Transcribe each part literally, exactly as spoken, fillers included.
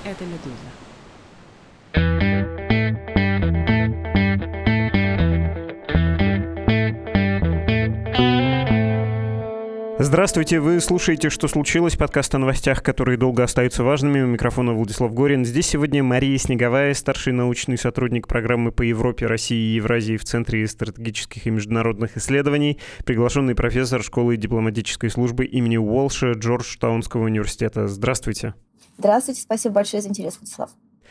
Это «Медуза». Здравствуйте, вы слушаете «Что случилось?» Подкаст о новостях, которые долго остаются важными. У микрофона Владислав Горин. Здесь сегодня Мария Снеговая, старший научный сотрудник программы по Европе, России и Евразии в Центре стратегических и международных исследований, приглашенный профессор школы дипломатической службы имени Уолша Джорджтаунского университета. Здравствуйте. Здравствуйте, спасибо большое за интерес, Владислав.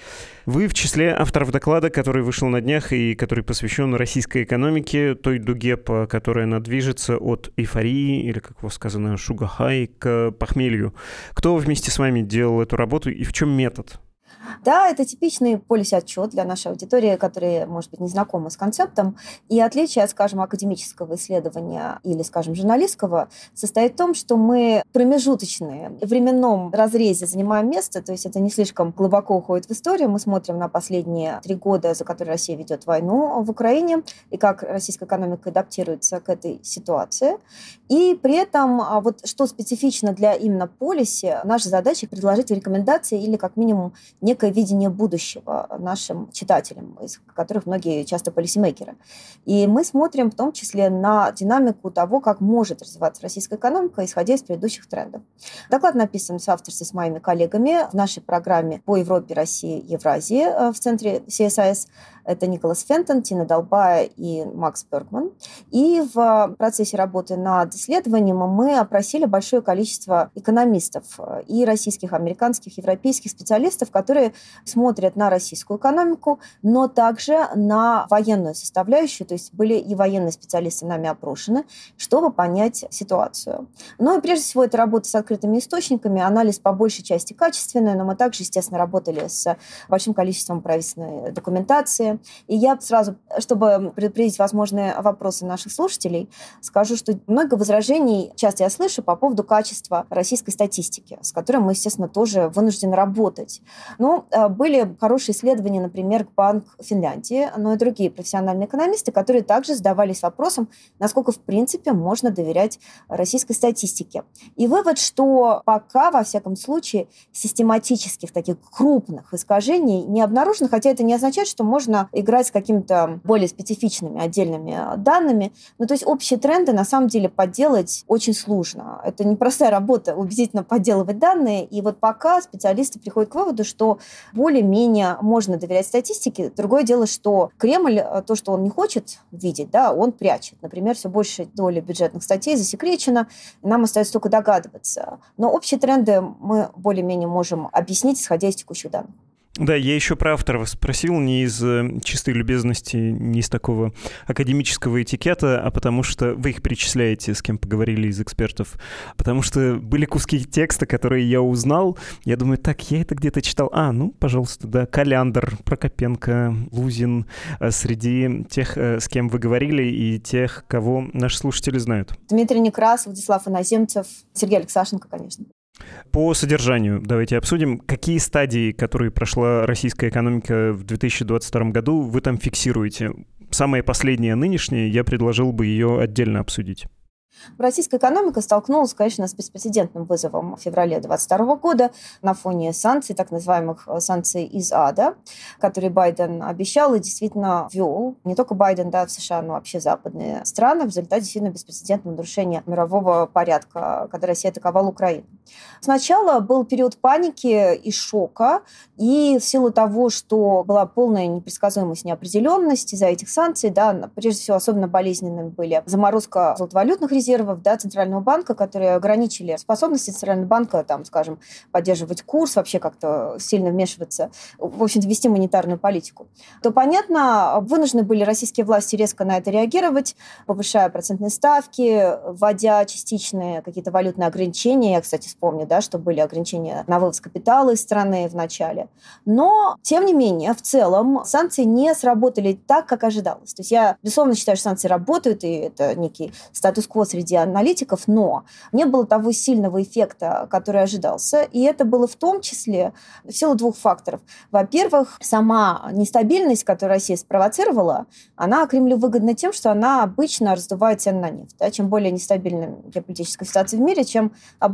Вы в числе авторов доклада, который вышел на днях и который посвящен российской экономике, той дуге, по которой она движется от эйфории, или, как у вас сказано, шугахай, к похмелью. Кто вместе с вами делал эту работу и в чем метод? Да, это типичный полис-отчет для нашей аудитории, которые, может быть, не знакомы с концептом. И отличие от, скажем, академического исследования или, скажем, журналистского состоит в том, что мы промежуточные в временном разрезе занимаем место, то есть это не слишком глубоко уходит в историю. Мы смотрим на последние три года, за которые Россия ведет войну в Украине, и как российская экономика адаптируется к этой ситуации. И при этом, вот что специфично для именно полиси, наша задача предложить рекомендации или, как минимум, некое видение будущего нашим читателям, из которых многие часто полисимейкеры. И мы смотрим в том числе на динамику того, как может развиваться российская экономика, исходя из предыдущих трендов. Доклад написан в соавторстве с моими коллегами в нашей программе по Европе, России и Евразии в центре си эс ай эс. Это Николас Фентон, Тина Долбая и Макс Бергман. И в процессе работы над исследованием мы опросили большое количество экономистов и российских, американских, европейских специалистов, которые смотрят на российскую экономику, но также на военную составляющую, то есть были и военные специалисты нами опрошены, чтобы понять ситуацию. Ну и прежде всего это работа с открытыми источниками, анализ по большей части качественный, но мы также, естественно, работали с большим количеством правительственной документации. И я сразу, чтобы предупредить возможные вопросы наших слушателей, скажу, что много возражений часто я слышу по поводу качества российской статистики, с которой мы, естественно, тоже вынуждены работать. Ну, были хорошие исследования, например, Банк Финляндии, но и другие профессиональные экономисты, которые также задавались вопросом, насколько, в принципе, можно доверять российской статистике. И вывод, что пока, во всяком случае, систематических таких крупных искажений не обнаружено, хотя это не означает, что можно играть с какими-то более специфичными отдельными данными. Ну, то есть общие тренды, на самом деле, подделать очень сложно. Это непростая работа, убедительно подделывать данные. И вот пока специалисты приходят к выводу, что более-менее можно доверять статистике. Другое дело, что Кремль, то, что он не хочет видеть, да, он прячет. Например, все большая доля бюджетных статей засекречена, и нам остается только догадываться. Но общие тренды мы более-менее можем объяснить, исходя из текущих данных. Да, я еще про авторов спросил не из чистой любезности, не из такого академического этикета, а потому что вы их перечисляете, с кем поговорили из экспертов, потому что были куски текста, которые я узнал, я думаю, так, я это где-то читал. А, ну, пожалуйста, да, Коляндр, Прокопенко, Лузин, среди тех, с кем вы говорили, и тех, кого наши слушатели знают. Дмитрий Некрасов, Владислав Иноземцев, Сергей Алексашенко, конечно. По содержанию давайте обсудим, какие стадии, которые прошла российская экономика в две тысячи двадцать втором году, вы там фиксируете. Самая последняя, нынешняя, я предложил бы ее отдельно обсудить. Российская экономика столкнулась, конечно, с беспрецедентным вызовом в феврале двадцать второго года на фоне санкций, так называемых санкций из ада, которые Байден обещал и действительно ввел. Не только Байден, да, в США, но вообще западные страны в результате действительно беспрецедентного нарушения мирового порядка, когда Россия атаковала Украину. Сначала был период паники и шока, и в силу того, что была полная непредсказуемость, неопределенность из-за этих санкций, да, прежде всего особенно болезненными были заморозка золотовалютных резервов, Да, Центрального банка, которые ограничили способности Центрального банка, там, скажем, поддерживать курс, вообще как-то сильно вмешиваться, в общем-то, вести монетарную политику, то, понятно, вынуждены были российские власти резко на это реагировать, повышая процентные ставки, вводя частичные какие-то валютные ограничения. Я, кстати, вспомню, да, что были ограничения на вывоз капитала из страны в начале. Но, тем не менее, в целом санкции не сработали так, как ожидалось. То есть я, безусловно, считаю, что санкции работают, и это некий статус-кво среди аналитиков, но не было того сильного эффекта, который ожидался. И это было в том числе в силу двух факторов. Во-первых, сама нестабильность, которую Россия спровоцировала, она Кремлю выгодна тем, что она обычно раздувает цены на нефть. Да? Чем более нестабильная геополитическая ситуация в мире, чем обычно выше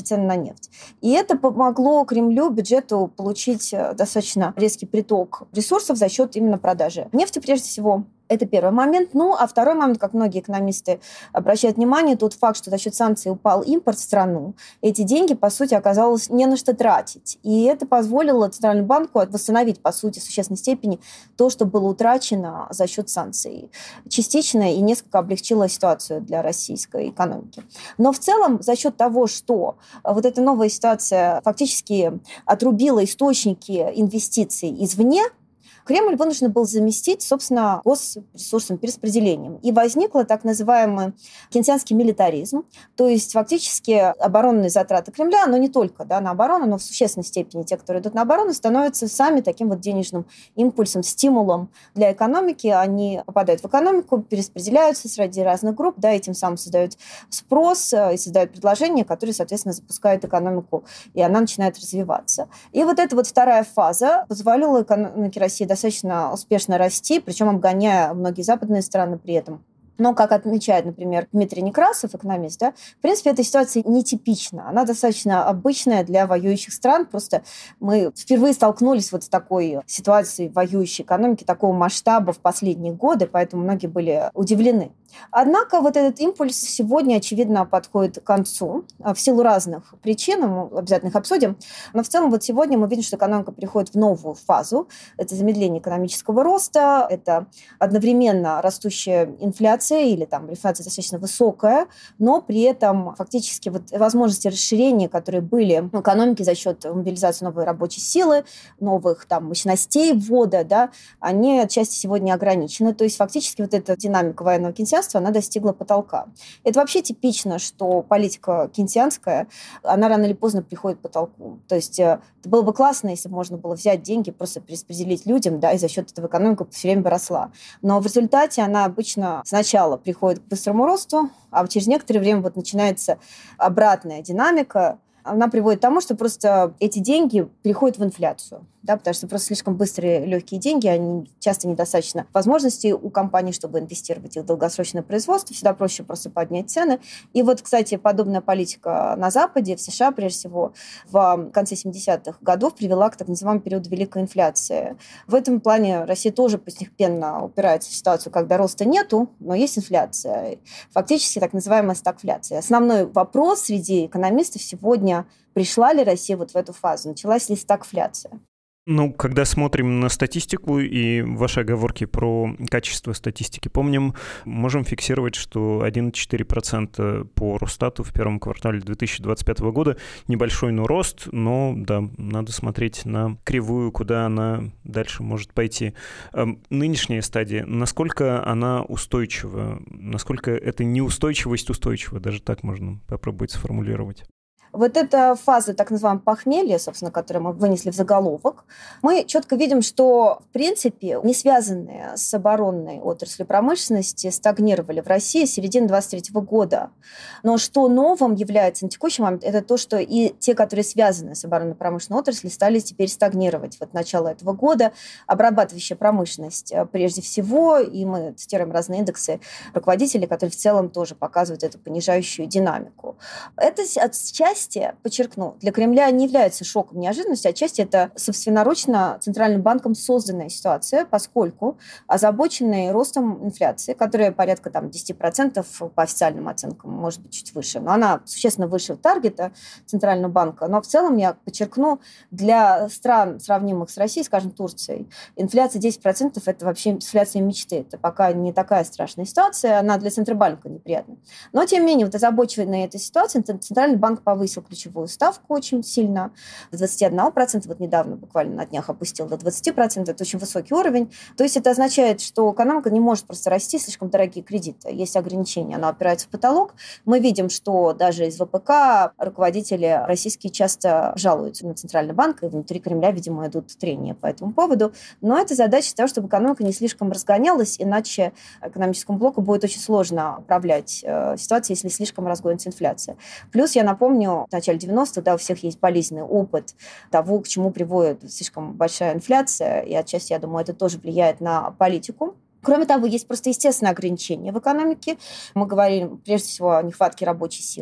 хорошие цены на нефть. И это помогло Кремлю, бюджету получить достаточно резкий приток ресурсов за счет именно продажи нефти, прежде всего. Это первый момент. Ну, а второй момент, как многие экономисты обращают внимание, тот факт, что за счет санкций упал импорт в страну, эти деньги, по сути, оказалось не на что тратить. И это позволило Центральному банку восстановить, по сути, в существенной степени то, что было утрачено за счет санкций. Частично и несколько облегчило ситуацию для российской экономики. Но в целом за счет того, что вот эта новая ситуация фактически отрубила источники инвестиций извне, Кремль вынужден был заместить, собственно, госресурсным перераспределением. И возникл так называемый кейнсианский милитаризм, то есть фактически оборонные затраты Кремля, но не только да, на оборону, но в существенной степени те, которые идут на оборону, становятся сами таким вот денежным импульсом, стимулом для экономики. Они попадают в экономику, перераспределяются среди разных групп, да, и тем самым создают спрос и создают предложения, которые, соответственно, запускают экономику, и она начинает развиваться. И вот эта вот вторая фаза позволила экономике России достаточно успешно расти, причем обгоняя многие западные страны при этом. Но, как отмечает, например, Дмитрий Некрасов, экономист, да, в принципе, эта ситуация нетипична. Она достаточно обычная для воюющих стран. Просто мы впервые столкнулись вот с такой ситуацией воюющей экономики такого масштаба в последние годы, поэтому многие были удивлены. Однако вот этот импульс сегодня, очевидно, подходит к концу в силу разных причин, мы обязательно их обсудим. Но в целом вот сегодня мы видим, что экономика переходит в новую фазу. Это замедление экономического роста, это одновременно растущая инфляция, или там инфляция достаточно высокая, но при этом фактически вот возможности расширения, которые были в экономике за счет мобилизации новой рабочей силы, новых там мощностей ввода, да, они отчасти сегодня ограничены. То есть фактически вот эта динамика военного кейнсианства, она достигла потолка. Это вообще типично, что политика кейнсианская, она рано или поздно приходит к потолку. То есть это было бы классно, если бы можно было взять деньги, просто перераспределить людям, да, и за счет этого экономика все время бы росла. Но в результате она обычно сначала Сначала приходит к быстрому росту, а через некоторое время вот начинается обратная динамика. Она приводит к тому, что просто эти деньги переходят в инфляцию. Да, потому что просто слишком быстрые легкие деньги, они часто недостаточно возможностей у компаний, чтобы инвестировать их в долгосрочное производство. Всегда проще просто поднять цены. И вот, кстати, подобная политика на Западе, в США, прежде всего, в конце семидесятых годов привела к так называемому периоду великой инфляции. В этом плане Россия тоже постепенно упирается в ситуацию, когда роста нету, но есть инфляция. Фактически так называемая стагфляция. Основной вопрос среди экономистов сегодня: пришла ли Россия вот в эту фазу? Началась ли стагфляция? Ну, когда смотрим на статистику и ваши оговорки про качество статистики, помним, можем фиксировать, что один целых четыре десятых процента по Росстату в первом квартале две тысячи двадцать пятого года. Небольшой, но рост, но, да, надо смотреть на кривую, куда она дальше может пойти. Нынешняя стадия, насколько она устойчива? Насколько эта неустойчивость устойчива? Даже так можно попробовать сформулировать. Вот эта фаза так называемого похмелья, собственно, которую мы вынесли в заголовок, мы четко видим, что, в принципе, не связанные с оборонной отраслью промышленности стагнировали в России с середины двадцать третьего года. Но что новым является на текущий момент, это то, что и те, которые связаны с оборонно-промышленной отраслью, стали теперь стагнировать. Вот начало этого года обрабатывающая промышленность прежде всего, и мы цитируем разные индексы руководителей, которые в целом тоже показывают эту понижающую динамику. Это отчасти, подчеркну, для Кремля не является шоком, неожиданностью, отчасти это собственноручно Центральным банком созданная ситуация, поскольку озабоченные ростом инфляции, которая порядка там, десять процентов по официальным оценкам, может быть, чуть выше, но она существенно выше таргета Центрального банка. Но в целом, я подчеркну, для стран, сравнимых с Россией, скажем, Турцией, инфляция десять процентов – это вообще инфляция мечты. Это пока не такая страшная ситуация, она для Центробанка неприятная. Но, тем не менее, вот озабоченная этой ситуацией, Центральный банк повысил ключевую ставку очень сильно, до двадцати одного процента, вот недавно буквально на днях опустил до двадцати процентов, это очень высокий уровень. То есть это означает, что экономика не может просто расти, слишком дорогие кредиты, есть ограничения, она опирается в потолок. Мы видим, что даже из вэ пэ ка руководители российские часто жалуются на Центральный банк, и внутри Кремля, видимо, идут трения по этому поводу. Но это задача того, чтобы экономика не слишком разгонялась, иначе экономическому блоку будет очень сложно управлять э, ситуацией, если слишком разгонится инфляция. Плюс, я напомню, в начале девяностых, да, у всех есть болезненный опыт того, к чему приводит слишком большая инфляция, и отчасти, я думаю, это тоже влияет на политику. Кроме того, есть просто естественные ограничения в экономике. Мы говорим, прежде всего, о нехватке рабочей силы.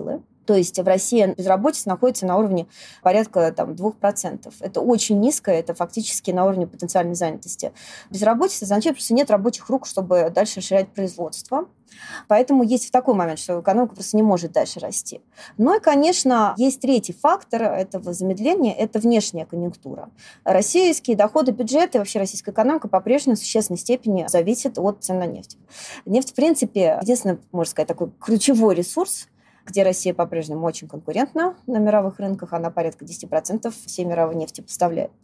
То есть в России безработица находится на уровне порядка там, двух процентов. Это очень низко, это фактически на уровне потенциальной занятости. Безработица означает, что нет рабочих рук, чтобы дальше расширять производство. Поэтому есть такой момент, что экономика просто не может дальше расти. Ну и, конечно, есть третий фактор этого замедления – это внешняя конъюнктура. Российские доходы бюджета и вообще российская экономика по-прежнему в существенной степени зависят от цен на нефть. Нефть, в принципе, единственный, можно сказать, такой ключевой ресурс, где Россия по-прежнему очень конкурентна на мировых рынках, она порядка десять процентов всей мировой нефти поставляет.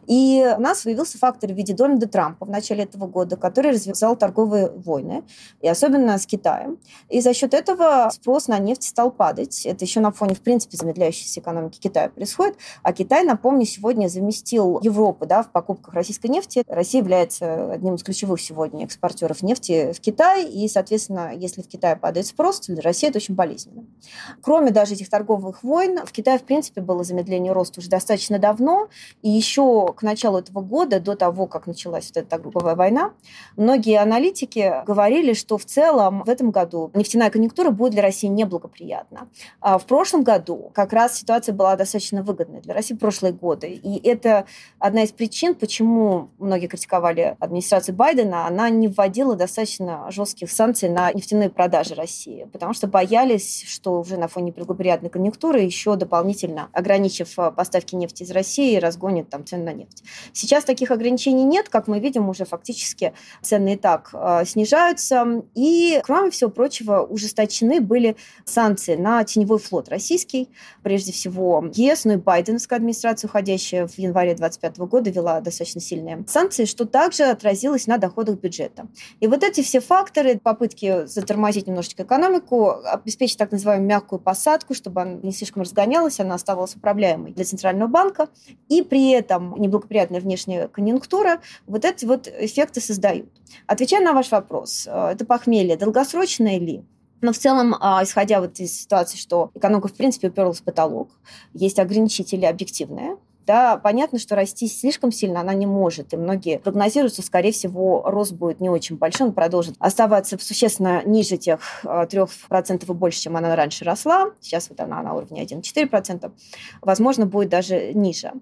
И у нас появился фактор в виде Дональда Трампа в начале этого года, который развязал торговые войны, и особенно с Китаем. И за счет этого спрос на нефть стал падать. Это еще на фоне, в принципе, замедляющейся экономики Китая происходит. А Китай, напомню, сегодня заместил Европу, да, в покупках российской нефти. Россия является одним из ключевых сегодня экспортеров нефти в Китай, и, соответственно, если в Китае падает спрос, то для России это очень болезненно. Кроме даже этих торговых войн, в Китае, в принципе, было замедление роста уже достаточно давно. И еще к началу этого года, до того, как началась вот эта торговая война, многие аналитики говорили, что в целом в этом году нефтяная конъюнктура будет для России неблагоприятна. А в прошлом году как раз ситуация была достаточно выгодной для России в прошлые годы. И это одна из причин, почему многие критиковали администрацию Байдена. Она не вводила достаточно жестких санкций на нефтяные продажи России, потому что боялись, что уже на фоне благоприятной конъюнктуры еще дополнительно, ограничив поставки нефти из России, разгонит там цены на нефть. Сейчас таких ограничений нет, как мы видим, уже фактически цены и так э, снижаются. И, кроме всего прочего, ужесточены были санкции на теневой флот российский, прежде всего ЕС, ну и байденовская администрация, уходящая в январе двадцать пятого года, вела достаточно сильные санкции, что также отразилось на доходах бюджета. И вот эти все факторы, попытки затормозить немножечко экономику, обеспечить так называемую мягкую посадку, чтобы она не слишком разгонялась, она оставалась управляемой для Центрального банка, и при этом неблагоприятная внешняя конъюнктура вот эти вот эффекты создают. Отвечая на ваш вопрос, это похмелье долгосрочное ли? Но в целом, исходя вот из ситуации, что экономика в принципе уперлась в потолок, есть ограничители объективные, да, понятно, что расти слишком сильно она не может. И многие прогнозируют, что, скорее всего, рост будет не очень большой, он продолжит оставаться существенно ниже тех трех процентов и больше, чем она раньше росла. Сейчас вот она на уровне один целых четыре десятых процента. Возможно, будет даже ниже.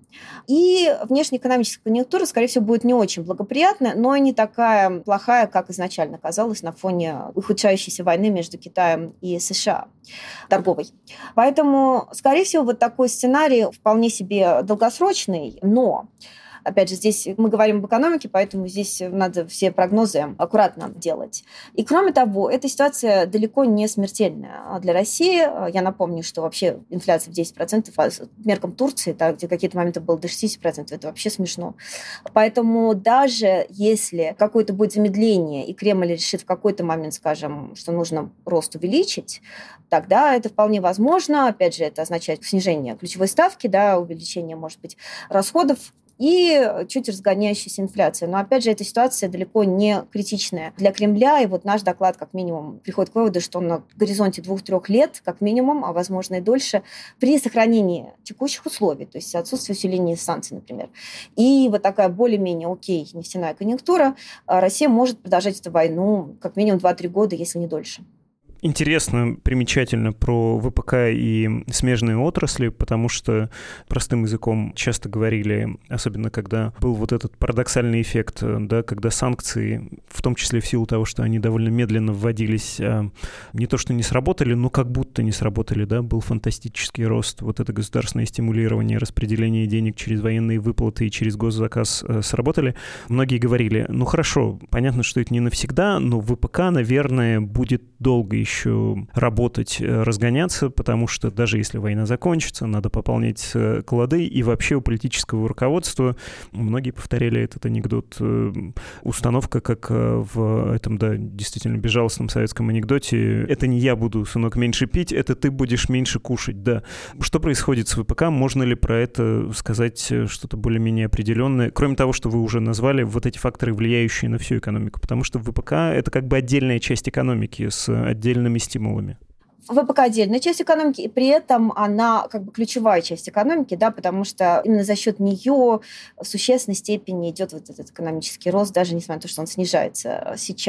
И внешнеэкономическая конъюнктура, скорее всего, будет не очень благоприятная, но и не такая плохая, как изначально казалось на фоне ухудшающейся войны между Китаем и США торговой. Поэтому, скорее всего, вот такой сценарий вполне себе долгосрочный, но опять же, здесь мы говорим об экономике, поэтому здесь надо все прогнозы аккуратно делать. И кроме того, эта ситуация далеко не смертельная для России. Я напомню, что вообще инфляция в десять процентов, а меркам Турции, там, где какие-то моменты было до шестьдесят процентов, это вообще смешно. Поэтому даже если какое-то будет замедление, и Кремль решит в какой-то момент, скажем, что нужно рост увеличить, тогда это вполне возможно. Опять же, это означает снижение ключевой ставки, да, увеличение, может быть, расходов, и чуть разгоняющаяся инфляция. Но, опять же, эта ситуация далеко не критичная для Кремля, и вот наш доклад, как минимум, приходит к выводу, что на горизонте двух-трех лет, как минимум, а возможно и дольше, при сохранении текущих условий, то есть отсутствие усиления санкций, например, и вот такая более-менее окей нефтяная конъюнктура, Россия может продолжать эту войну как минимум два-три года, если не дольше. Интересно, примечательно про ВПК и смежные отрасли, потому что простым языком часто говорили, особенно когда был вот этот парадоксальный эффект, да, когда санкции, в том числе в силу того, что они довольно медленно вводились, не то что не сработали, но как будто не сработали, да, был фантастический рост, вот это государственное стимулирование, распределение денег через военные выплаты и через госзаказ сработали. Многие говорили, ну хорошо, понятно, что это не навсегда, но ВПК, наверное, будет долго еще еще работать, разгоняться, потому что даже если война закончится, надо пополнять клады, и вообще у политического руководства, многие повторяли этот анекдот, установка, как в этом, да, действительно безжалостном советском анекдоте, это не я буду, сынок, меньше пить, это ты будешь меньше кушать, да. Что происходит с ВПК? Можно ли про это сказать что-то более-менее определенное? Кроме того, что вы уже назвали, вот эти факторы, влияющие на всю экономику, потому что ВПК — это как бы отдельная часть экономики с отдельными стимулами. ВПК отдельная часть экономики, и при этом она как бы ключевая часть экономики, да, потому что именно за счет нее в существенной степени идет вот этот экономический рост, даже несмотря на то, что он снижается сейчас.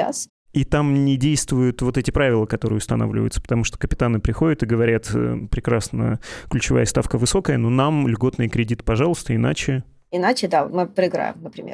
И там не действуют вот эти правила, которые устанавливаются, потому что капитаны приходят и говорят: прекрасно, ключевая ставка высокая, но нам льготный кредит, пожалуйста, иначе... Иначе, да, мы проиграем, например.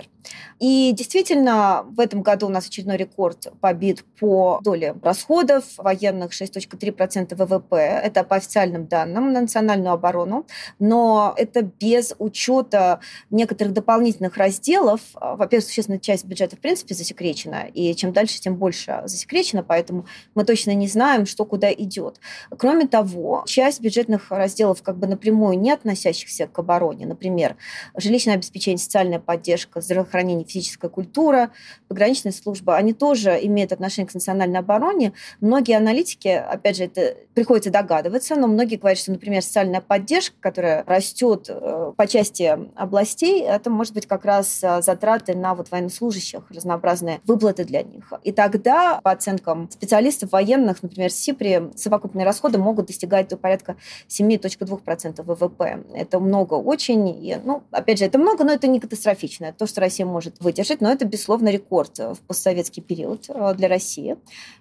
И действительно, в этом году у нас очередной рекорд побит по доле расходов военных — шесть целых три десятых процента вэ вэ пэ. Это по официальным данным на национальную оборону. Но это без учета некоторых дополнительных разделов. Во-первых, существенная часть бюджета в принципе засекречена. И чем дальше, тем больше засекречена. Поэтому мы точно не знаем, что куда идет. Кроме того, часть бюджетных разделов, как бы напрямую не относящихся к обороне, например, жилищное обеспечение, социальная поддержка, здравоохранение, физическая культура, пограничная служба, они тоже имеют отношение к национальной обороне. Многие аналитики, опять же, это приходится догадываться, но многие говорят, что, например, социальная поддержка, которая растет по части областей, это может быть как раз затраты на вот военнослужащих, разнообразные выплаты для них. И тогда, по оценкам специалистов военных, например, в СИПРе, совокупные расходы могут достигать до порядка семь целых две десятых процента вэ вэ пэ. Это много очень. И, ну, опять же, это много, но это не катастрофично. Это то, что Россия может выдержать, но это, безусловно, рекорд в постсоветский период для России.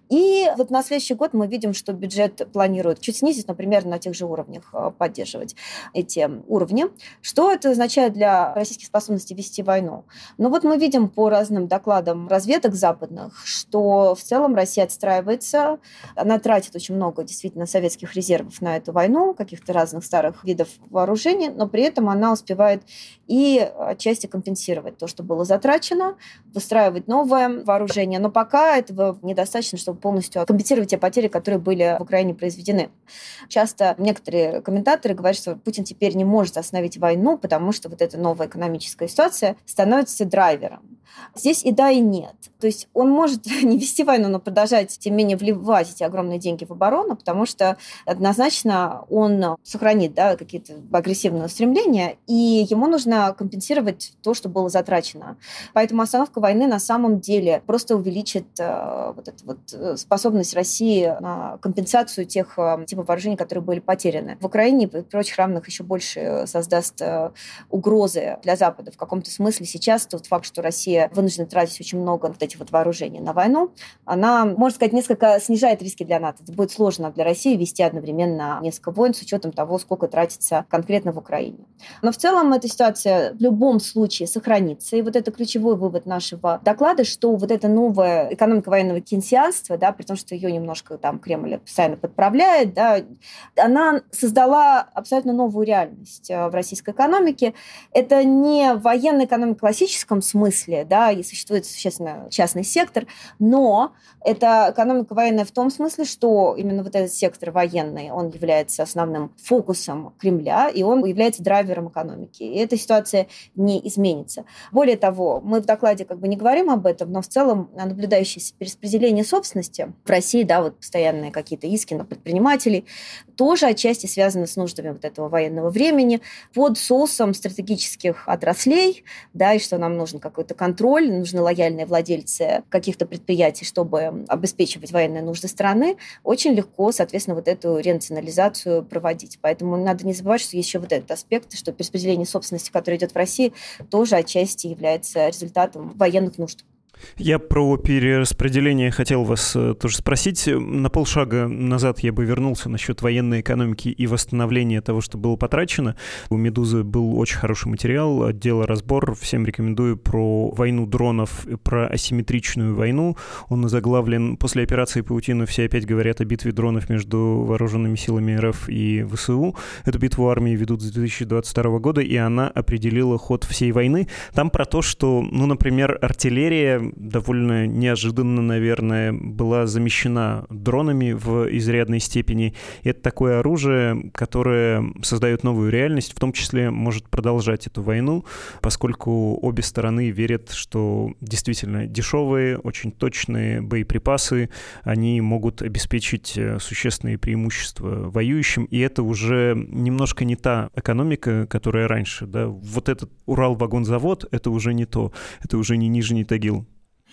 И вот на следующий год мы видим, что бюджет планирует чуть снизить, например, на тех же уровнях поддерживать эти уровни. Что это означает для российских способностей вести войну? Ну вот мы видим по разным докладам разведок западных, что в целом Россия отстраивается, она тратит очень много действительно советских резервов на эту войну, каких-то разных старых видов вооружений, но при этом она успевает и отчасти компенсировать то, что было затрачено, выстраивать новое вооружение. Но пока этого недостаточно, чтобы полностью компенсировать те потери, которые были в Украине произведены. Часто некоторые комментаторы говорят, что Путин теперь не может остановить войну, потому что вот эта новая экономическая ситуация становится драйвером. Здесь и да, и нет. То есть он может не вести войну, но продолжать, тем не менее, вливать эти огромные деньги в оборону, потому что однозначно он сохранит, да, какие-то агрессивные устремления, и ему нужно компенсировать то, что было затрачено. Поэтому остановка войны на самом деле просто увеличит э, вот эту вот способность России на компенсацию тех э, типов вооружений, которые были потеряны. В Украине и прочих равных еще больше создаст э, угрозы для Запада. В каком-то смысле сейчас тот факт, что Россия вынуждена тратить очень много вот этих вот вооружений на войну, она, можно сказать, несколько снижает риски для НАТО. Это будет сложно для России вести одновременно несколько войн с учетом того, сколько тратится конкретно в Украине. Но в целом эта ситуация в любом случае сохранится. И вот это ключевой вывод нашего доклада, что вот эта новая экономика военного кейнсианства, да, при том, что ее немножко там Кремль постоянно подправляет, да, она создала абсолютно новую реальность в российской экономике. Это не военная экономика в классическом смысле, да, и существует существенно частный сектор, но это экономика военная в том смысле, что именно вот этот сектор военный, он является основным фокусом Кремля, и он является драйвером экономики. И эта ситуация не изменится. Более того, мы в докладе как бы не говорим об этом, но в целом наблюдающееся перераспределение собственности в России, да, вот постоянные какие-то иски на предпринимателей, тоже отчасти связаны с нуждами вот этого военного времени, под соусом стратегических отраслей, да, и что нам нужен какой-то контроль, нужны лояльные владельцы каких-то предприятий, чтобы обеспечивать военные нужды страны, очень легко, соответственно, вот эту ренационализацию проводить. Поэтому надо не забывать, что есть еще вот этот аспект, что перераспределение собственности, которое идет в России, тоже отчасти является результатом военных нужд. Я про перераспределение хотел вас тоже спросить. На полшага назад я бы вернулся насчет военной экономики и восстановления того, что было потрачено. У «Медузы» был очень хороший материал, отдела «Разбор». Всем рекомендую, про войну дронов, про асимметричную войну. Он озаглавлен: «После операции «Паутина» все опять говорят о битве дронов между вооруженными силами эр эф и вэ эс у». Эту битву армии ведут с две тысячи двадцать второго года, и она определила ход всей войны. Там про то, что, ну, например, артиллерия довольно неожиданно, наверное, была замещена дронами в изрядной степени. И это такое оружие, которое создает новую реальность, в том числе может продолжать эту войну, поскольку обе стороны верят, что действительно дешевые, очень точные боеприпасы, они могут обеспечить существенные преимущества воюющим, и это уже немножко не та экономика, которая раньше, да. Вот этот Уралвагонзавод — это уже не то, это уже не Нижний Тагил.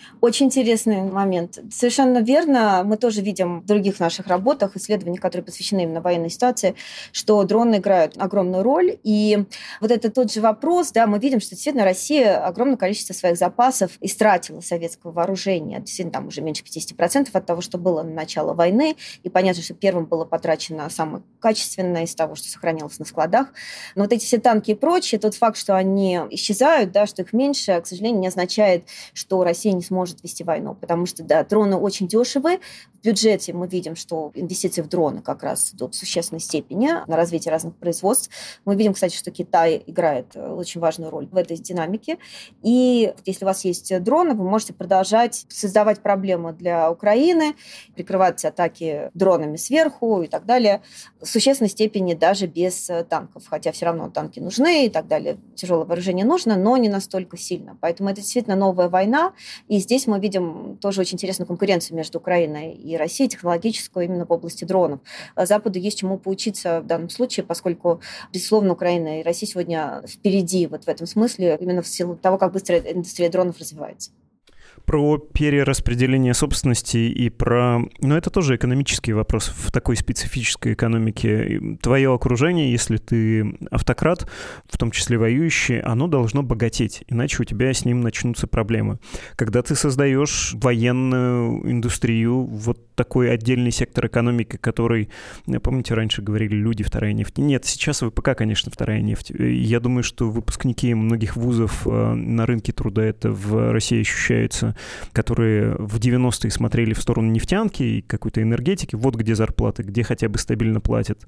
Очень интересный момент. Совершенно верно. Мы тоже видим в других наших работах, исследованиях, которые посвящены именно военной ситуации, что дроны играют огромную роль. И вот это тот же вопрос, да, мы видим, что действительно Россия огромное количество своих запасов истратила советского вооружения. Действительно, там уже меньше пятьдесят процентов от того, что было на начало войны. И понятно, что первым было потрачено самое качественное из того, что сохранялось на складах. Но вот эти все танки и прочее, тот факт, что они исчезают, да, что их меньше, к сожалению, не означает, что Россия не сможет вести войну, потому что, да, дроны очень дешевы. В бюджете мы видим, что инвестиции в дроны как раз идут в существенной степени на развитие разных производств. Мы видим, кстати, что Китай играет очень важную роль в этой динамике. И если у вас есть дроны, вы можете продолжать создавать проблемы для Украины, прикрывать атаки дронами сверху и так далее, в существенной степени даже без танков. Хотя все равно танки нужны и так далее. Тяжелое вооружение нужно, но не настолько сильно. Поэтому это действительно новая война. И здесь мы видим тоже очень интересную конкуренцию между Украиной и Россией, технологическую именно в области дронов. Западу есть чему поучиться в данном случае, поскольку, безусловно, Украина и Россия сегодня впереди вот в этом смысле, именно в силу того, как быстро индустрия дронов развивается. Про перераспределение собственности и про... Ну, это тоже экономический вопрос в такой специфической экономике. Твое окружение, если ты автократ, в том числе воюющий, оно должно богатеть, иначе у тебя с ним начнутся проблемы. Когда ты создаешь военную индустрию, вот такой отдельный сектор экономики, который, помните, раньше говорили, люди, вторая нефть. Нет, сейчас ВПК, конечно, вторая нефть. Я думаю, что выпускники многих вузов на рынке труда это в России ощущается, которые в девяностые смотрели в сторону нефтянки и какой-то энергетики, вот где зарплаты, где хотя бы стабильно платят.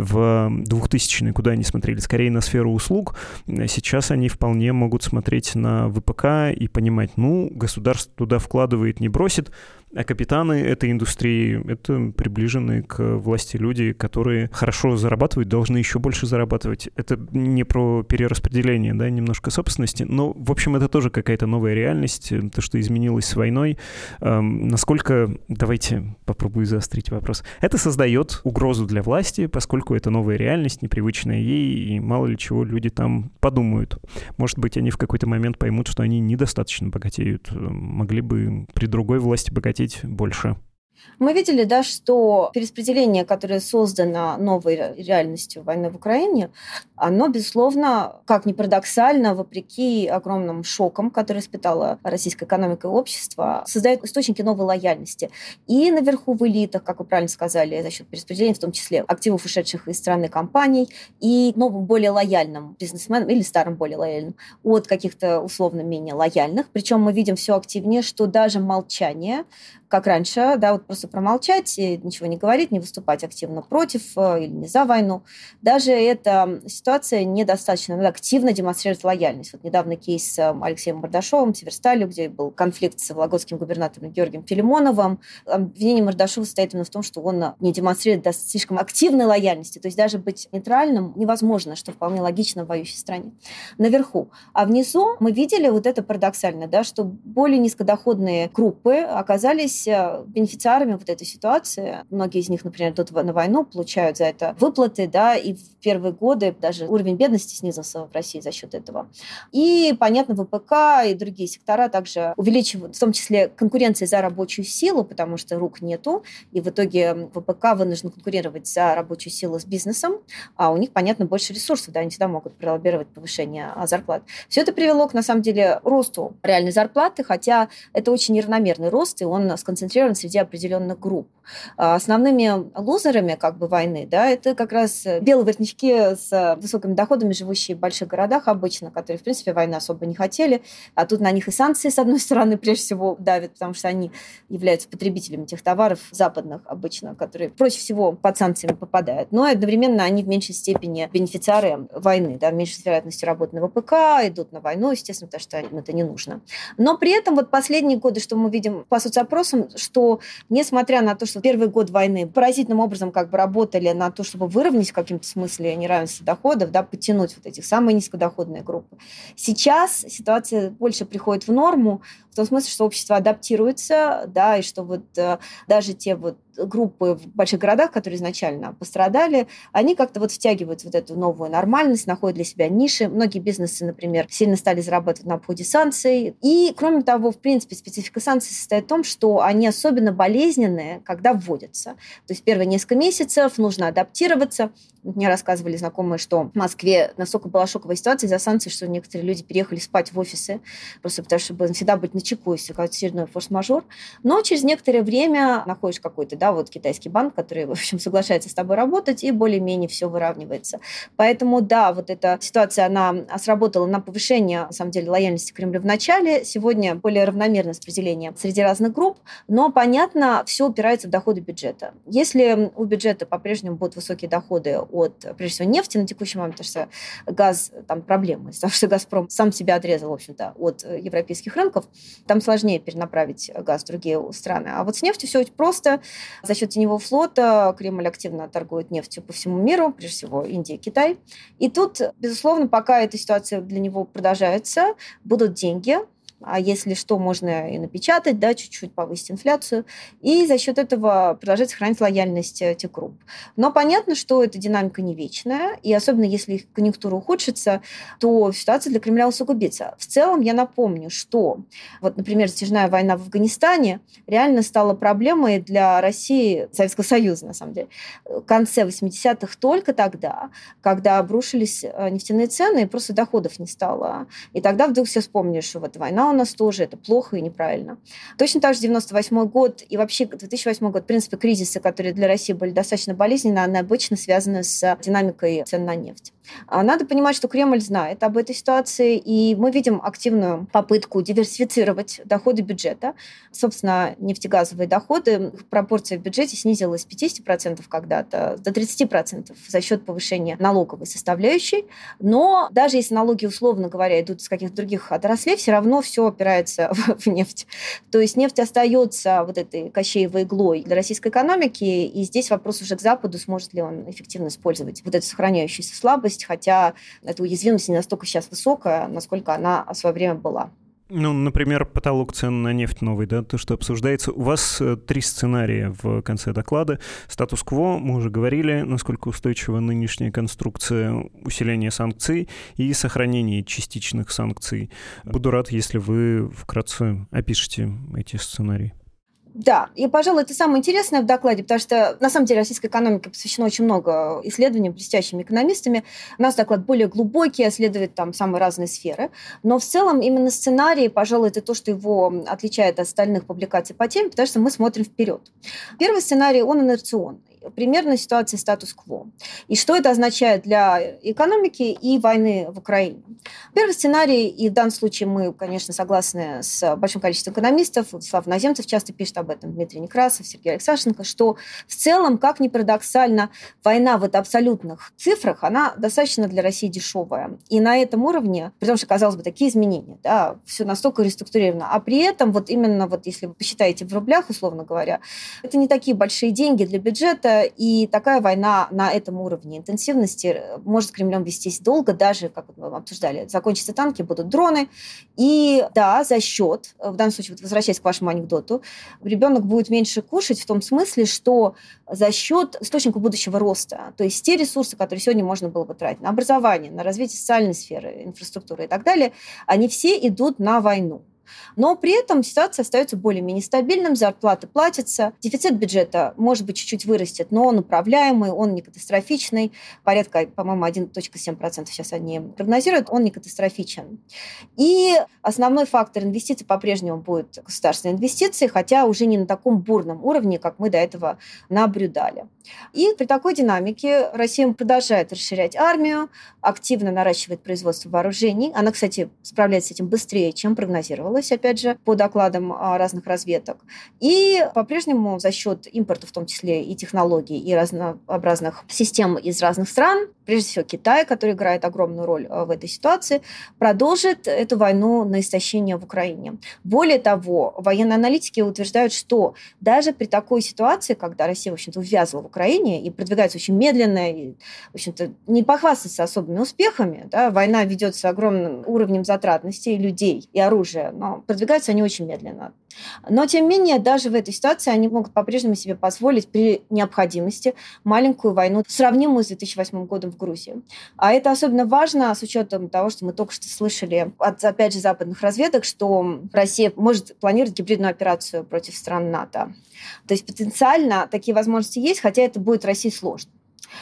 В двухтысячные куда они смотрели? Скорее на сферу услуг. Сейчас они вполне могут смотреть на ВПК и понимать, ну, государство туда вкладывает, не бросит, а капитаны этой индустрии — это приближенные к власти люди, которые хорошо зарабатывают, должны еще больше зарабатывать. Это не про перераспределение, да, немножко собственности, но, в общем, это тоже какая-то новая реальность, то, что изменилось с войной. Эм, насколько, давайте попробую заострить вопрос, это создает угрозу для власти, поскольку это новая реальность, непривычная ей, и мало ли чего люди там подумают. Может быть, они в какой-то момент поймут, что они недостаточно богатеют, могли бы при другой власти богатеть больше. Мы видели, да, что перераспределение, которое создано новой реальностью войны в Украине, оно, безусловно, как ни парадоксально, вопреки огромным шокам, которые испытала российская экономика и общество, создает источники новой лояльности. И наверху в элитах, как вы правильно сказали, за счет перераспределения, в том числе активов, ушедших из страны компаний, и новым, более лояльным бизнесменам или старым, более лояльным, от каких-то условно менее лояльных. Причем мы видим все активнее, что даже молчание, как раньше, да, вот просто промолчать, ничего не говорить, не выступать активно против или не за войну. Даже эта ситуация недостаточно, надо активно демонстрировать лояльность. Вот недавно кейс с Алексеем Мордашовым, Северсталью, где был конфликт с вологодским губернатором Георгием Филимоновым. Обвинение Мордашова состоит именно в том, что он не демонстрирует да, слишком активной лояльности. То есть даже быть нейтральным невозможно, что вполне логично в воюющей стране. Наверху. А внизу мы видели вот это парадоксально, да, что более низкодоходные группы оказались бенефициарами вот этой ситуации. Многие из них, например, идут на войну, получают за это выплаты, да, и в первые годы даже уровень бедности снизился в России за счет этого. И, понятно, ВПК и другие сектора также увеличивают, в том числе конкуренции за рабочую силу, потому что рук нету, и в итоге ВПК вынужден конкурировать за рабочую силу с бизнесом, а у них, понятно, больше ресурсов, да, они всегда могут пролоббировать повышение зарплат. Все это привело к, на самом деле, росту реальной зарплаты, хотя это очень неравномерный рост, и он сконцентрирован среди определенных групп. Основными лузерами как бы войны, да, это как раз белые воротнички с высокими доходами, живущие в больших городах обычно, которые, в принципе, войны особо не хотели. А тут на них и санкции, с одной стороны, прежде всего давят, потому что они являются потребителями тех товаров западных обычно, которые проще всего под санкциями попадают. Но одновременно они в меньшей степени бенефициары войны, да, в меньшей вероятности работают на ВПК, идут на войну, естественно, потому что им это не нужно. Но при этом вот последние годы, что мы видим по соцопросам, что несмотря на то, что первый год войны поразительным образом как бы работали на то, чтобы выровнять в каком-то смысле неравенство доходов, да, подтянуть вот эти самые низкодоходные группы. Сейчас ситуация больше приходит в норму, в том смысле, что общество адаптируется, да, и что вот э, даже те вот группы в больших городах, которые изначально пострадали, они как-то вот втягивают вот эту новую нормальность, находят для себя ниши. Многие бизнесы, например, сильно стали зарабатывать на обходе санкций. И, кроме того, в принципе, специфика санкций состоит в том, что они особенно болезненные, когда вводятся. То есть первые несколько месяцев нужно адаптироваться. Мне рассказывали знакомые, что в Москве настолько была шоковая ситуация из-за санкций, что некоторые люди переехали спать в офисы, просто потому что чтобы всегда быть начеку, если какой-то очередной форс-мажор. Но через некоторое время находишь какой-то, да, вот китайский банк, который, в общем, соглашается с тобой работать, и более-менее все выравнивается. Поэтому, да, вот эта ситуация, она сработала на повышение, на самом деле, лояльности к Кремлю в начале. Сегодня более равномерное распределение среди разных групп, но, понятно, все упирается в доходы бюджета. Если у бюджета по-прежнему будут высокие доходы от, прежде всего, нефти на текущий момент, потому что газ, там проблемы, потому что «Газпром» сам себя отрезал, в общем-то, от европейских рынков, там сложнее перенаправить газ в другие страны. А вот с нефтью все очень просто. За счет теневого флота Кремль активно торгует нефтью по всему миру, прежде всего Индия, Китай. И тут, безусловно, пока эта ситуация для него продолжается, будут деньги, а если что, можно и напечатать, да, чуть-чуть повысить инфляцию, и за счет этого продолжать сохранить лояльность этих групп. Но понятно, что эта динамика не вечная, и особенно если их конъюнктура ухудшится, то ситуация для Кремля усугубится. В целом, я напомню, что, вот, например, затяжная война в Афганистане реально стала проблемой для России, Советского Союза, на самом деле, в конце восьмидесятых только тогда, когда обрушились нефтяные цены, и просто доходов не стало. И тогда вдруг все вспомнили, что вот война у нас тоже, это плохо и неправильно. Точно так же девяносто восьмой год и вообще две тысячи восьмой год, в принципе, кризисы, которые для России были достаточно болезненны, они обычно связаны с динамикой цен на нефть. Надо понимать, что Кремль знает об этой ситуации, и мы видим активную попытку диверсифицировать доходы бюджета. Собственно, нефтегазовые доходы, пропорция в бюджете снизилась с пятидесяти процентов когда-то до тридцати процентов за счет повышения налоговой составляющей. Но даже если налоги, условно говоря, идут из каких-то других отраслей, все равно все опирается в нефть. То есть нефть остается вот этой кощеевой иглой для российской экономики, и здесь вопрос уже к Западу, сможет ли он эффективно использовать вот эту сохраняющуюся слабость, хотя эта уязвимость не настолько сейчас высокая, насколько она в свое время была. Ну, например, потолок цен на нефть новый, да, то, что обсуждается. У вас три сценария в конце доклада. Статус-кво, мы уже говорили, насколько устойчива нынешняя конструкция, усиление санкций и сохранение частичных санкций. Буду рад, если вы вкратце опишете эти сценарии. Да, и, пожалуй, это самое интересное в докладе, потому что, на самом деле, российской экономике посвящено очень много исследований блестящими экономистами. У нас доклад более глубокий, исследует там самые разные сферы. Но в целом именно сценарий, пожалуй, это то, что его отличает от остальных публикаций по теме, потому что мы смотрим вперед. Первый сценарий, он инерционный. Примерно ситуация статус-кво. И что это означает для экономики и войны в Украине. Первый сценарий, и в данном случае мы, конечно, согласны с большим количеством экономистов, Владислав Наземцев часто пишет об этом, Дмитрий Некрасов, Сергей Алексашенко, что в целом, как ни парадоксально, война в абсолютных цифрах, она достаточно для России дешевая. И на этом уровне, при том, что, казалось бы, такие изменения, да, все настолько реструктурировано, а при этом, вот именно, вот если вы посчитаете в рублях, условно говоря, это не такие большие деньги для бюджета, и такая война на этом уровне интенсивности может с Кремлем вестись долго, даже, как мы обсуждали, закончатся танки, будут дроны. И да, за счет, в данном случае, вот возвращаясь к вашему анекдоту, ребенок будет меньше кушать в том смысле, что за счет источников будущего роста, то есть те ресурсы, которые сегодня можно было бы тратить на образование, на развитие социальной сферы, инфраструктуры и так далее, они все идут на войну. Но при этом ситуация остается более-менее стабильным, зарплаты платятся, дефицит бюджета, может быть, чуть-чуть вырастет, но он управляемый, он не катастрофичный, порядка, по-моему, один целых семь десятых процента сейчас они прогнозируют, он не катастрофичен. И основной фактор инвестиций по-прежнему будет государственные инвестиции, хотя уже не на таком бурном уровне, как мы до этого наблюдали. И при такой динамике Россия продолжает расширять армию, активно наращивает производство вооружений. Она, кстати, справляется с этим быстрее, чем прогнозировалось, опять же, по докладам разных разведок. И по-прежнему за счет импорта, в том числе и технологий, и разнообразных систем из разных стран, прежде всего Китай, который играет огромную роль в этой ситуации, продолжит эту войну на истощение в Украине. Более того, военные аналитики утверждают, что даже при такой ситуации, когда Россия, в общем-то, увязла в Украине и продвигается очень медленно, и, в общем-то, не похвастается особыми успехами, да, война ведется огромным уровнем затратности и людей, и оружия, но продвигаются они очень медленно. Но, тем не менее, даже в этой ситуации они могут по-прежнему себе позволить при необходимости маленькую войну, сравнимую с две тысячи восьмым годом в Грузии. А это особенно важно с учетом того, что мы только что слышали от, опять же, западных разведок, что Россия может планировать гибридную операцию против стран НАТО. То есть потенциально такие возможности есть, хотя это будет России сложно.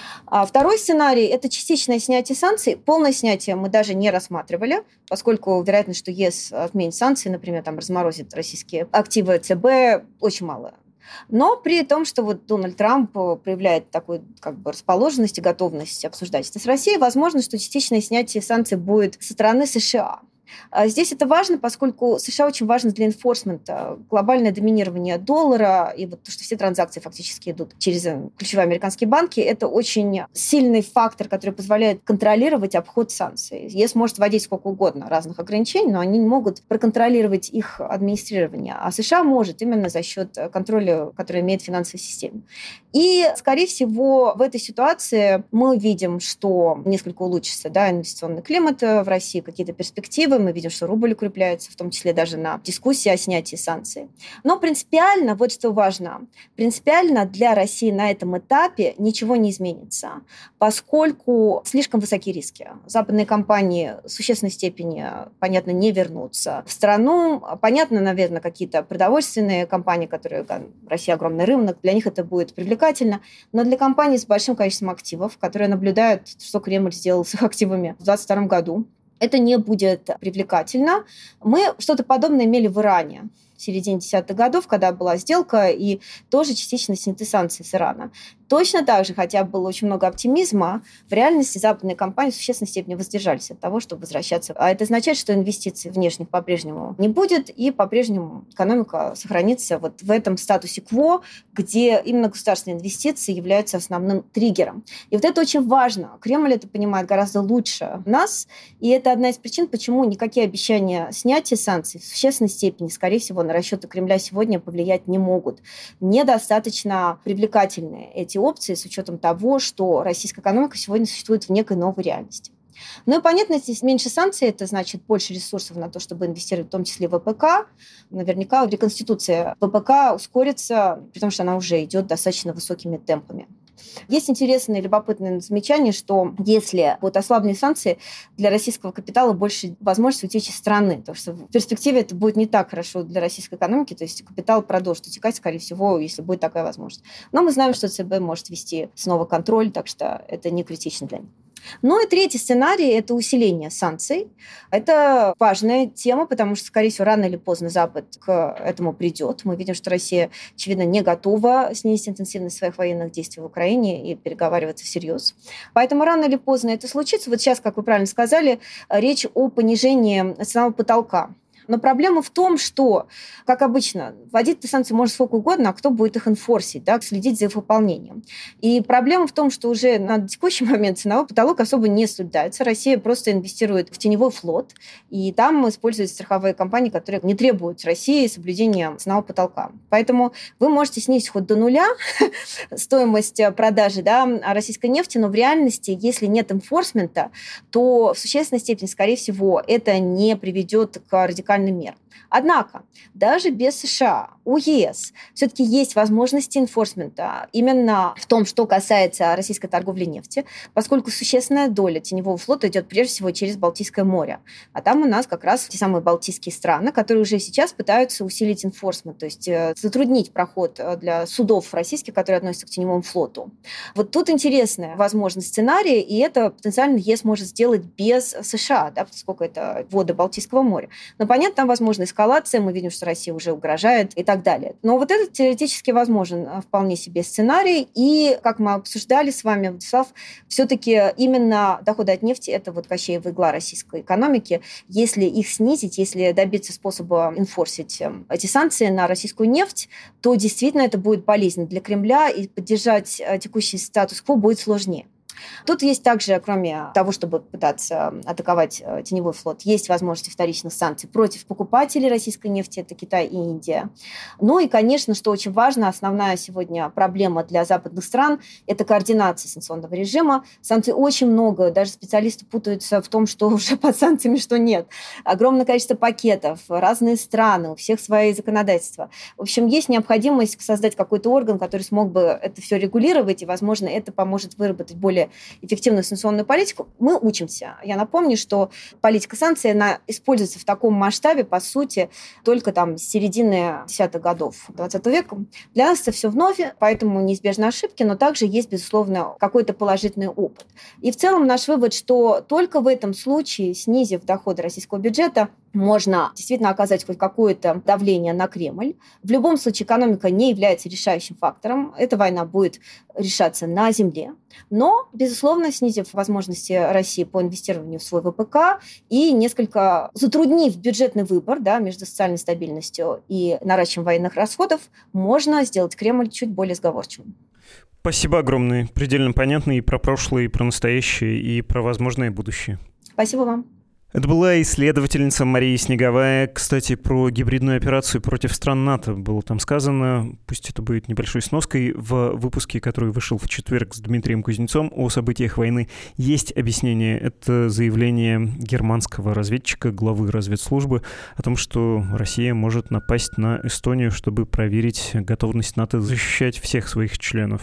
А второй сценарий – это частичное снятие санкций. Полное снятие мы даже не рассматривали, поскольку вероятность, что ЕС отменит санкции, например, там разморозит российские активы ЦБ, очень мало. Но при том, что вот Дональд Трамп проявляет такую как бы расположенность и готовность обсуждать это с Россией, возможно, что частичное снятие санкций будет со стороны США. Здесь это важно, поскольку США очень важно для энфорсмента. Глобальное доминирование доллара и вот то, что все транзакции фактически идут через ключевые американские банки, это очень сильный фактор, который позволяет контролировать обход санкций. ЕС может вводить сколько угодно разных ограничений, но они не могут проконтролировать их администрирование. А США может именно за счет контроля, который имеет финансовая система. И, скорее всего, в этой ситуации мы видим, что несколько улучшится, да, инвестиционный климат в России, какие-то перспективы. Мы видим, что рубль укрепляется, в том числе даже на дискуссии о снятии санкций. Но принципиально, вот что важно, принципиально для России на этом этапе ничего не изменится, поскольку слишком высокие риски. Западные компании в существенной степени, понятно, не вернутся в страну. Понятно, наверное, какие-то продовольственные компании, которые, Россия огромный рынок, для них это будет привлекательно, но для компаний с большим количеством активов, которые наблюдают, что Кремль сделал с их активами в две тысячи двадцать втором году, это не будет привлекательно. Мы что-то подобное имели в Иране в середине десятых годов, когда была сделка, и тоже частично сняты санкции с Ирана. Точно так же, хотя было очень много оптимизма, в реальности западные компании в существенной степени воздержались от того, чтобы возвращаться. А это означает, что инвестиций внешних по-прежнему не будет, и по-прежнему экономика сохранится вот в этом статусе кво, где именно государственные инвестиции являются основным триггером. И вот это очень важно. Кремль это понимает гораздо лучше нас, и это одна из причин, почему никакие обещания снятия санкций в существенной степени, скорее всего, на расчеты Кремля сегодня повлиять не могут. Недостаточно привлекательные эти опции с учетом того, что российская экономика сегодня существует в некой новой реальности. Ну и понятно, здесь меньше санкций, это значит больше ресурсов на то, чтобы инвестировать, в том числе в ВПК. Наверняка реконституция ВПК ускорится, потому что она уже идет достаточно высокими темпами. Есть интересное и любопытное замечание, что если будут ослаблены санкции, для российского капитала больше возможности утечь из страны, потому что в перспективе это будет не так хорошо для российской экономики, то есть капитал продолжит утекать, скорее всего, если будет такая возможность. Но мы знаем, что ЦБ может ввести снова контроль, так что это не критично для них. Ну и третий сценарий – это усиление санкций. Это важная тема, потому что, скорее всего, рано или поздно Запад к этому придет. Мы видим, что Россия, очевидно, не готова снизить интенсивность своих военных действий в Украине и переговариваться всерьез. Поэтому рано или поздно это случится. Вот сейчас, как вы правильно сказали, речь о понижении ценового потолка. Но проблема в том, что, как обычно, вводить санкции можно сколько угодно, а кто будет их энфорсить, да, следить за их выполнением. И проблема в том, что уже на текущий момент ценовой потолок особо не соблюдается. Россия просто инвестирует в теневой флот, и там используют страховые компании, которые не требуют России соблюдения ценового потолка. Поэтому вы можете снизить хоть до нуля стоимость продажи, да, российской нефти, но в реальности, если нет энфорсмента, то в существенной степени, скорее всего, это не приведет к радикальному мер. Однако, даже без США у ЕС все-таки есть возможности энфорсмента именно в том, что касается российской торговли нефти, поскольку существенная доля теневого флота идет прежде всего через Балтийское море. А там у нас как раз те самые балтийские страны, которые уже сейчас пытаются усилить энфорсмент, то есть затруднить проход для судов российских, которые относятся к теневому флоту. Вот тут интересная возможность сценария, и это потенциально ЕС может сделать без США, да, поскольку это воды Балтийского моря. Но понятно, там возможна эскалация, мы видим, что Россия уже угрожает и так далее. Но вот этот теоретически возможен вполне себе сценарий. И, как мы обсуждали с вами, Владислав, все-таки именно доходы от нефти – это вот кощеевая игла российской экономики. Если их снизить, если добиться способа энфорсить эти санкции на российскую нефть, то действительно это будет болезненно для Кремля, и поддержать текущий статус-кво будет сложнее. Тут есть также, кроме того, чтобы пытаться атаковать теневой флот, есть возможности вторичных санкций против покупателей российской нефти, это Китай и Индия. Ну и, конечно, что очень важно, основная сегодня проблема для западных стран – это координация санкционного режима. Санкций очень много, даже специалисты путаются в том, что уже под санкциями, что нет. Огромное количество пакетов, разные страны, у всех свои законодательства. В общем, есть необходимость создать какой-то орган, который смог бы это все регулировать, и, возможно, это поможет выработать более эффективную санкционную политику. Мы учимся. Я напомню, что политика санкций, она используется в таком масштабе, по сути, только там с середины десятых годов двадцатого века. Для нас это все вновь, поэтому неизбежны ошибки, но также есть, безусловно, какой-то положительный опыт. И в целом наш вывод, что только в этом случае, снизив доходы российского бюджета, можно действительно оказать хоть какое-то давление на Кремль. В любом случае экономика не является решающим фактором. Эта война будет решаться на земле. Но, безусловно, снизив возможности России по инвестированию в свой ВПК и несколько затруднив бюджетный выбор, да, между социальной стабильностью и наращиванием военных расходов, можно сделать Кремль чуть более сговорчивым. Спасибо огромное. Предельно понятно и про прошлое, и про настоящее, и про возможное будущее. Спасибо вам. Это была исследовательница Мария Снеговая. Кстати, про гибридную операцию против стран НАТО было там сказано, пусть это будет небольшой сноской, в выпуске, который вышел в четверг с Дмитрием Кузнецом о событиях войны, есть объяснение. Это заявление германского разведчика, главы разведслужбы, о том, что Россия может напасть на Эстонию, чтобы проверить готовность НАТО защищать всех своих членов.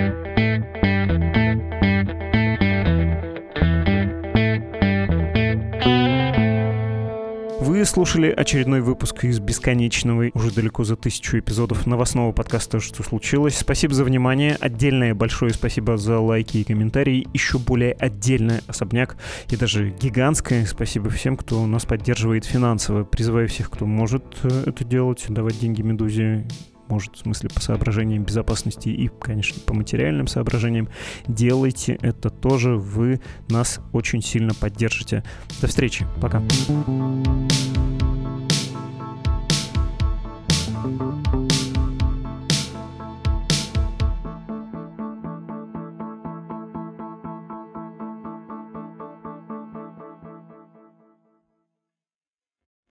Вы слушали очередной выпуск из бесконечного, уже далеко за тысячу эпизодов новостного подкаста «Что случилось?». Спасибо за внимание. Отдельное большое спасибо за лайки и комментарии. Еще более отдельное особняк и даже гигантское спасибо всем, кто нас поддерживает финансово. Призываю всех, кто может это делать, давать деньги «Медузе». Может, в смысле, по соображениям безопасности и, конечно, по материальным соображениям. Делайте это тоже, вы нас очень сильно поддержите. До встречи, пока.